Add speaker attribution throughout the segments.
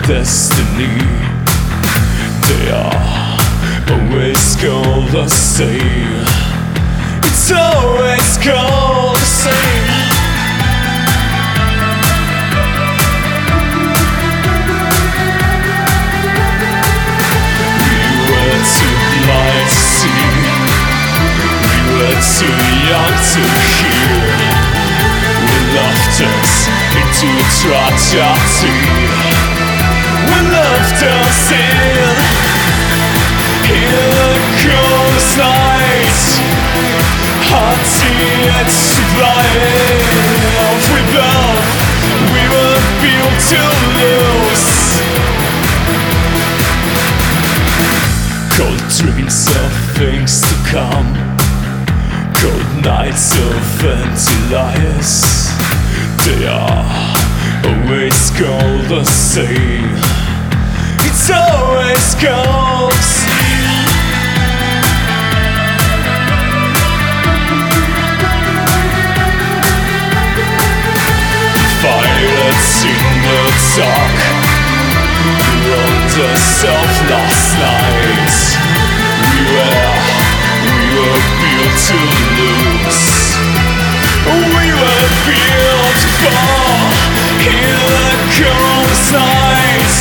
Speaker 1: destiny. They are always called the same. It's always called the same. We were too blind to see. We were too young to hear. We loved us into tragedy. We loved us in the coldest night. Hearted sublime. We love, we were built to lose. Cold dreams of things to come. Cold nights of empty lies. They are always called the same. It's always called the same. Violets in the dark rolled us off last night. We were built to lose. We were built for in the coldest night.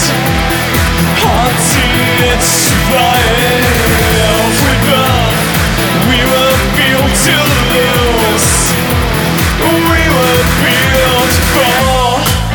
Speaker 1: Haunted survive with love. We were built to lose. We were built for.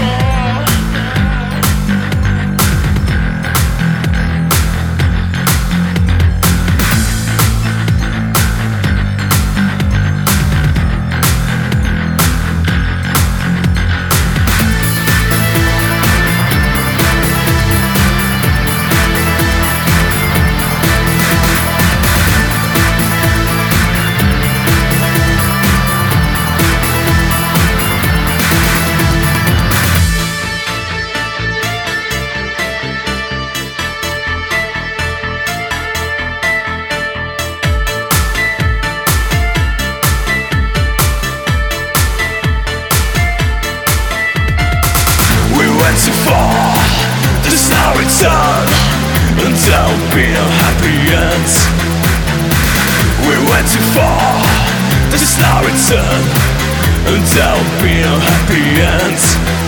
Speaker 1: Too far, there's no return, and there'll be no happy end. We went too far, there's no return, and there'll be no happy end.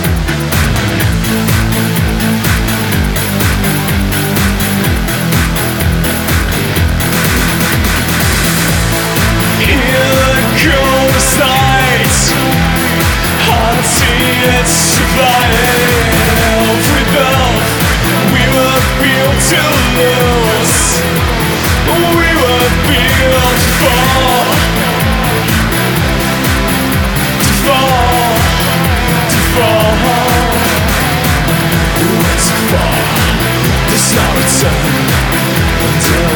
Speaker 1: In the coldest night, haunted survive. To lose. We were built for. To fall. To fall. We went too far. There's no return until